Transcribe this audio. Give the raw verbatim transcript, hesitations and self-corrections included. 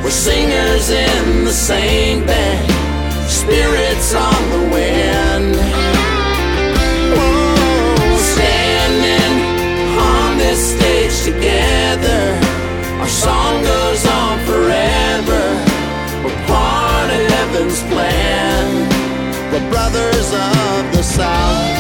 We're singers in the same band, spirits on the wind. Whoa, standing on this stage together, our song goes on forever. We're part of heaven's plan. The brothers of the South.